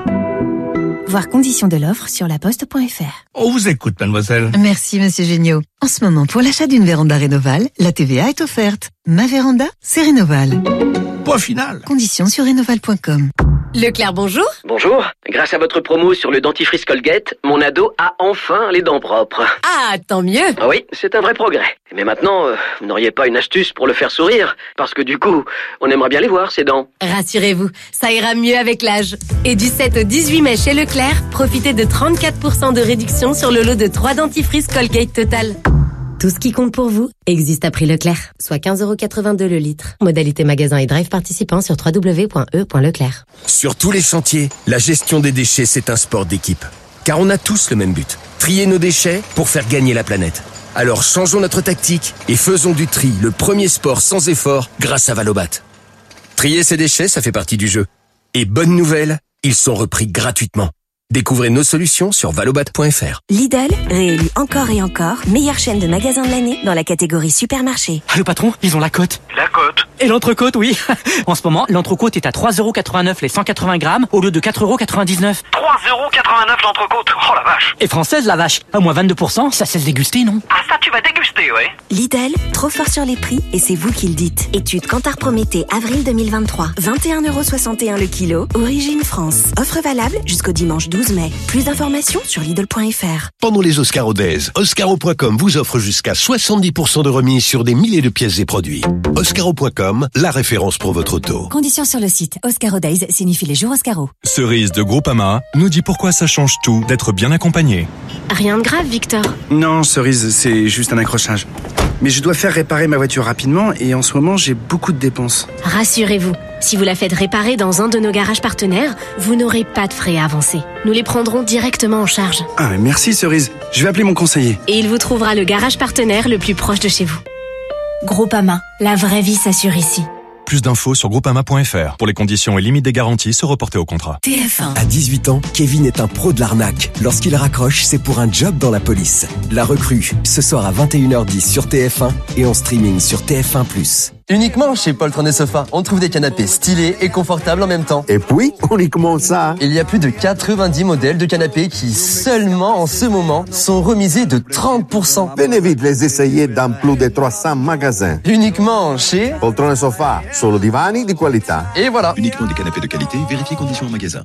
Speaker 21: Voir conditions de l'offre sur laposte point f r.
Speaker 23: On vous écoute, mademoiselle.
Speaker 27: Merci, monsieur Géniaud. En ce moment, pour l'achat d'une véranda Rénoval, la T V A est offerte. Ma véranda, c'est Rénoval.
Speaker 23: Point final.
Speaker 27: Conditions sur rénoval point com.
Speaker 13: Leclerc, bonjour.
Speaker 14: Bonjour. Grâce à votre promo sur le dentifrice Colgate, mon ado a enfin les dents propres.
Speaker 13: Ah, tant mieux.
Speaker 14: Ah oui, c'est un vrai progrès. Mais maintenant, euh, vous n'auriez pas une astuce pour le faire sourire? Parce que du coup, on aimerait bien les voir, ces dents.
Speaker 13: Rassurez-vous, ça ira mieux avec l'âge. Et du sept au dix-huit mai chez Leclerc, profitez de trente-quatre pour cent de réduction sur le lot de trois dentifrices Colgate Total. Tout ce qui compte pour vous existe à prix Leclerc, soit quinze euros quatre-vingt-deux le litre. Modalité magasin et drive participant sur w w w point e point leclerc.
Speaker 28: Sur tous les chantiers, la gestion des déchets, c'est un sport d'équipe. Car on a tous le même but, trier nos déchets pour faire gagner la planète. Alors changeons notre tactique et faisons du tri le premier sport sans effort grâce à Valobat. Trier ses déchets, ça fait partie du jeu. Et bonne nouvelle, ils sont repris gratuitement. Découvrez nos solutions sur valobat point f r.
Speaker 21: Lidl, réélu encore et encore, meilleure chaîne de magasins de l'année dans la catégorie supermarché.
Speaker 29: Ah, le patron, ils ont la cote.
Speaker 23: La cote.
Speaker 29: Et l'entrecôte, oui. En ce moment, l'entrecôte est à trois euros quatre-vingt-neuf les cent quatre-vingts grammes au lieu de quatre euros quatre-vingt-dix-neuf.
Speaker 23: trois euros quatre-vingt-neuf l'entrecôte. Oh la vache.
Speaker 29: Et française, la vache. À moins vingt-deux pour cent, ça cesse déguster, non?
Speaker 23: Ah, ça, tu vas déguster, ouais.
Speaker 21: Lidl, trop fort sur les prix et c'est vous qui le dites. Étude Kantar Prométhée, avril deux mille vingt-trois. vingt et un euros soixante-et-un le kilo. Origine France. Offre valable jusqu'au dimanche douze mai. Plus d'informations sur Lidl point f r.
Speaker 30: Pendant les Oscaro Days, Oscaro point com vous offre jusqu'à soixante-dix pour cent de remise sur des milliers de pièces et produits. Oscaro point com, la référence pour votre auto.
Speaker 31: Conditions sur le site. Oscaro Days signifie les jours Oscaro.
Speaker 15: Cerise de Groupama nous dit pourquoi ça change tout d'être bien accompagné.
Speaker 13: Rien de grave, Victor.
Speaker 32: Non, Cerise, c'est juste un accrochage. Mais je dois faire réparer ma voiture rapidement et en ce moment, j'ai beaucoup de dépenses.
Speaker 13: Rassurez-vous, si vous la faites réparer dans un de nos garages partenaires, vous n'aurez pas de frais à avancer. Nous les prendrons directement en charge.
Speaker 32: Ah, mais merci Cerise. Je vais appeler mon conseiller.
Speaker 13: Et il vous trouvera le garage partenaire le plus proche de chez vous. Groupama, la vraie vie s'assure ici.
Speaker 15: Plus d'infos sur groupama point f r. Pour les conditions et limites des garanties, se reporter au contrat.
Speaker 31: T F un.
Speaker 33: À dix-huit ans, Kevin est un pro de l'arnaque. Lorsqu'il raccroche, c'est pour un job dans la police. La recrue, ce soir à vingt et une heures dix sur T F un et en streaming sur T F un plus.
Speaker 22: Uniquement chez Poltron et Sofa, on trouve des canapés stylés et confortables en même temps.
Speaker 34: Et puis, uniquement ça.
Speaker 22: Il y a plus de quatre-vingt-dix modèles de canapés qui, seulement en ce moment, sont remisés de trente pour cent.
Speaker 34: Venez vite les essayer dans plus de trois cents magasins.
Speaker 22: Uniquement chez
Speaker 34: Poltron et Sofa, solo divani di qualità.
Speaker 22: Et voilà.
Speaker 6: Uniquement des canapés de qualité, vérifiez conditions en magasin.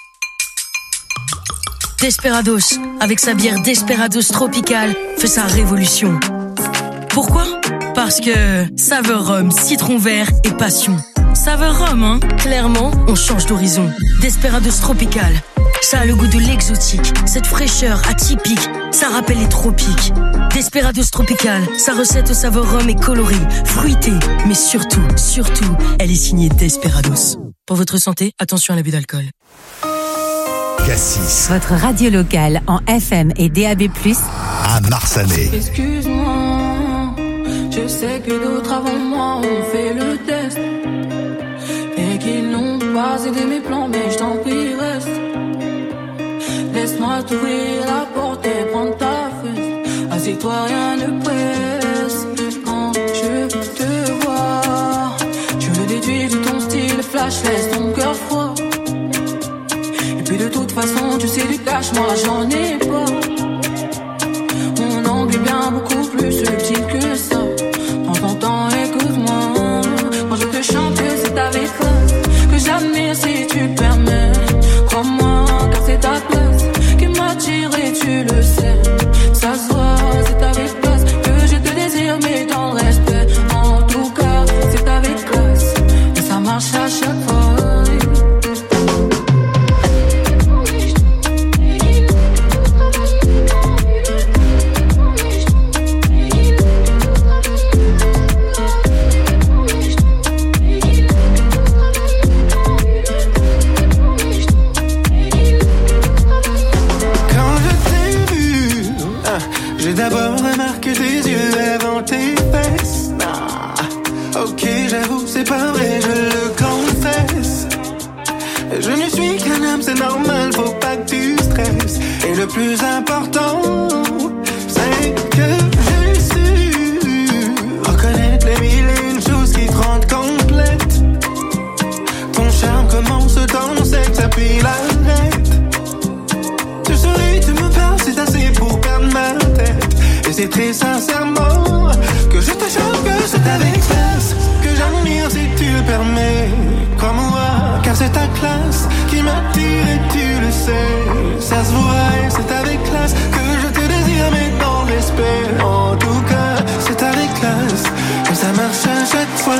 Speaker 35: Desperados, avec sa bière Desperados Tropical, fait sa révolution. Pourquoi ? Parce que saveur rhum, citron vert et passion. Saveur rhum, hein ? Clairement, on change d'horizon. Desperados Tropical, ça a le goût de l'exotique. Cette fraîcheur atypique, ça rappelle les tropiques. Desperados Tropical, sa recette au saveur rhum est colorée, fruitée, mais surtout, surtout, elle est signée Desperados. Pour votre santé, attention à l'abus d'alcool.
Speaker 6: Cassis.
Speaker 16: Votre radio locale en F M et D A B plus,
Speaker 6: à Marsanais.
Speaker 36: Excuse-moi, je sais que d'autres avant moi ont fait le test et qu'ils n'ont pas aidé mes plans, mais je t'en prie reste. Laisse-moi t'ouvrir la porte et prendre ta fesse. Assieds-toi, rien ne presse. Quand je te vois, je le déduis de ton style flash, laisse ton cœur froid. Et puis de toute façon, tu sais du cash, moi j'en ai pas. Mon angle est bien beaucoup plus subtil que ça. Prends ton temps, écoute-moi. Moi je te chante que c'est avec toi que j'admire si tu permets.
Speaker 1: normal, faut pas que tu stresses. Et le plus important, c'est que j'ai su reconnaître les mille et une choses qui te rendent complète. Ton charme commence dans le sexe, puis l'arrête. Tu souris, tu me parles, c'est assez pour perdre ma tête. Et c'est très sincèrement que je te chante, que c'est avec classe que j'admire si tu le permets. Crois-moi, car c'est ta classe qui m'attire et tu le sais. Ça se voit et c'est avec classe que je te désire, mais dans le respect. En tout cas, c'est avec classe que ça marche à chaque fois.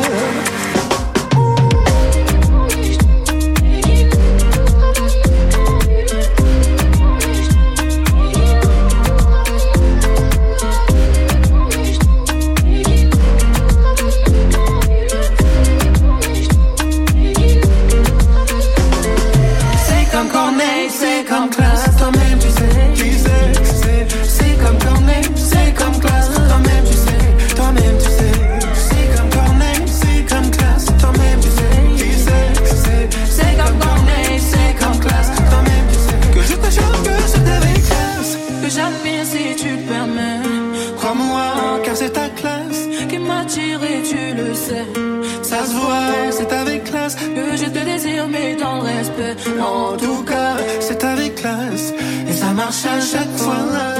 Speaker 1: En tout cas, c'est avec classe et ça marche à chaque fois.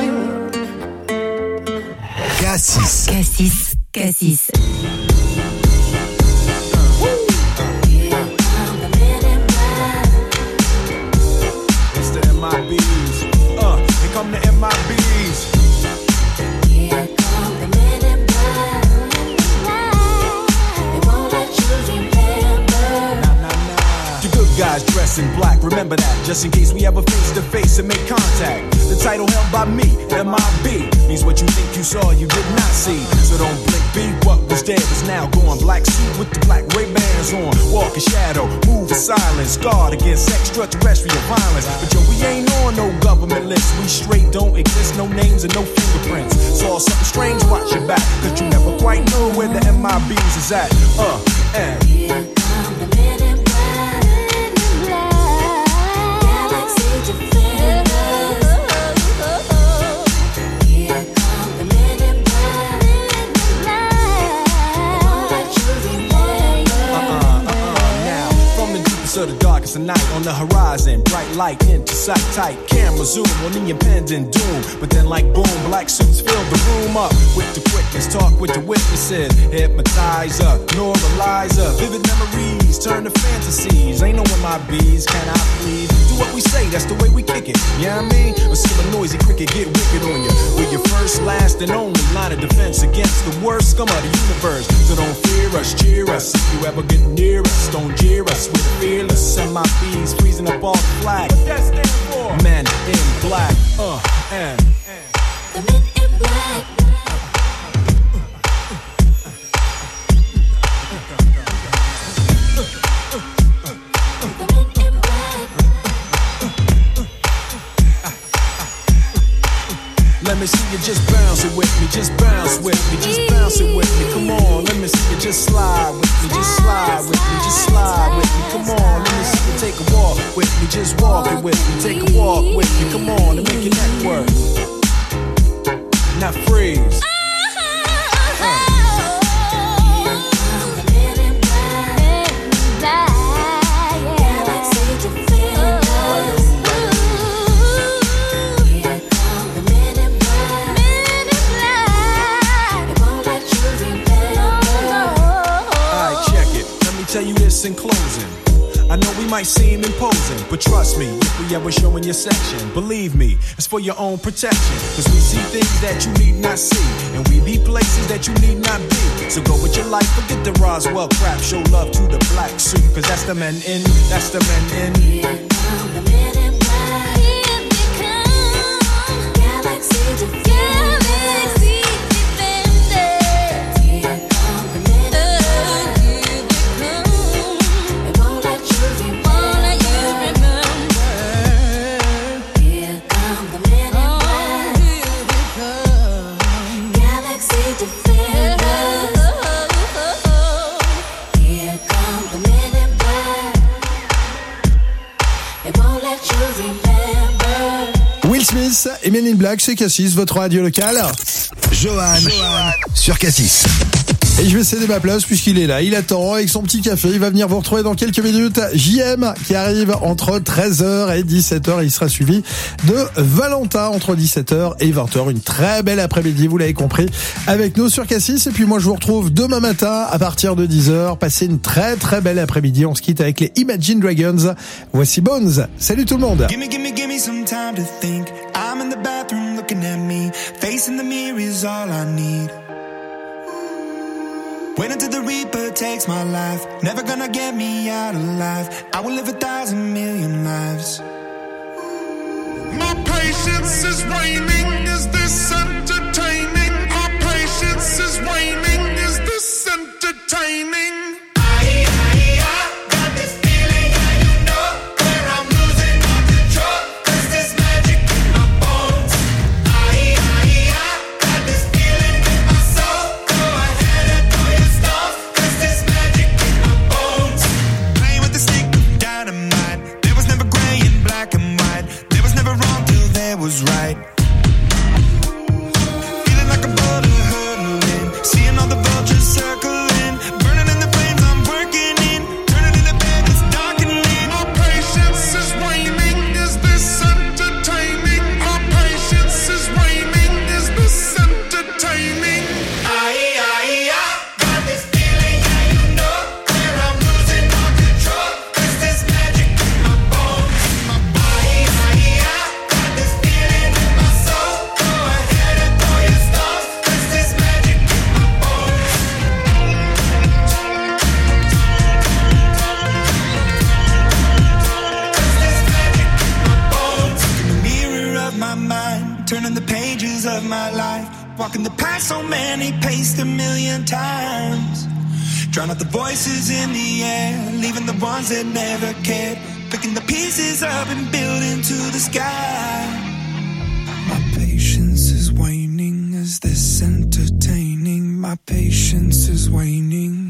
Speaker 6: Cassis.
Speaker 16: Cassis. Cassis.
Speaker 2: It's the M I Bs. Uh, here come the M I Bs. Here come the men in black. They won't let you remember. Nah, nah, nah. The good guys dress in black. Remember that, just in case we ever face to face and make contact. The title held by me, M I B, means what you think you saw, you did not see. So don't blink, be what was dead is now gone. Black suit with the black Ray-Bans on. Walk in shadow, move in silence. Guard against extraterrestrial violence. But yo, we ain't on no government list. We straight don't exist, no names and no fingerprints. Saw something strange, watch your back, cause you never quite know where the M I Bs is at. Uh, and here come the men in black. Galaxy defenders. To the darkest of night on the horizon, bright light into sight, tight camera zoom on the impending doom. But then like boom, black suits fill the room up with the quickness, talk with the witnesses, hypnotizer, normalizer, vivid memories turn to fantasies. Ain't no M I Bs, can I please? Do what we say, that's the way we kick it. You know what I mean? Or see a noisy cricket get wicked on you. We're your first, last, and only line of defense against the worst scum of the universe. So don't fear us, cheer us. If you ever get near us, don't jeer us. We're fearless. M I Bs freezing up all the flag. What that stand for? Men in black. Uh, and, and. The men in black. Let me see you just bounce it with me, just bounce with me, just bounce it with me. Come on, let me see you just slide with me, just slide with me, just slide with me. Come on, let me see you take a walk with me, just walk it with me, take a walk with me. Come on, and make your neck work. Now freeze. Tell you this in closing. I know we might seem imposing, but trust me, if we ever show in your section, believe me, it's for your own protection. Cause we see things that you need not see, and we be places that you need not be. So go with your life, forget the Roswell crap, show love to the black suit. Cause that's the men in, that's the men in. Here come the men in black. Here they come. Galaxy defenders. Galaxy defenders. Here come the men in black. It won't
Speaker 36: won't let you remember.
Speaker 3: Will Smith et Men in Black, c'est Cassis, votre radio locale.
Speaker 6: Johan, Johan sur Cassis.
Speaker 3: Et je vais céder ma place puisqu'il est là, il attend avec son petit café, il va venir vous retrouver dans quelques minutes. J M qui arrive entre treize heures et dix-sept heures, il sera suivi de Valentin entre dix-sept heures et vingt heures. Une très belle après-midi, vous l'avez compris, avec nous sur Cassis. Et puis moi je vous retrouve demain matin à partir de dix heures. Passez une très très belle après-midi, on se quitte avec les Imagine Dragons. Voici Bones, salut tout le monde.
Speaker 1: Gimme, gimme, gimme some time to think. I'm in the bathroom looking at me. Facing the mirror is all I need. Wait until the Reaper takes my life. Never gonna get me out alive. I will live a thousand million lives.
Speaker 2: My patience is waning. Is this entertaining? My patience is waning. Is this entertaining?
Speaker 1: Was right. Feeling like a boulder hurtling, seeing all the vultures circling, burning in the flames I'm working in, turning in the bed it's darkening.
Speaker 2: My patience is waning, is this entertaining? My patience is waning, is this entertaining?
Speaker 1: Aye, aye, I got this feeling, yeah you know, where I'm losing all control. There's this magic in my bones, my body, aye, I got this feeling in my soul. Go ahead and throw your stones. There's this magic in my bones. There's this magic in my bones. In the mirror of my mind, turning the pages of my life, walking the path so many paced a million times. Drown out the voices in the air, leaving the ones that never cared, picking the pieces up and building to the sky. My patience is waning, is this entertaining? My patience is waning.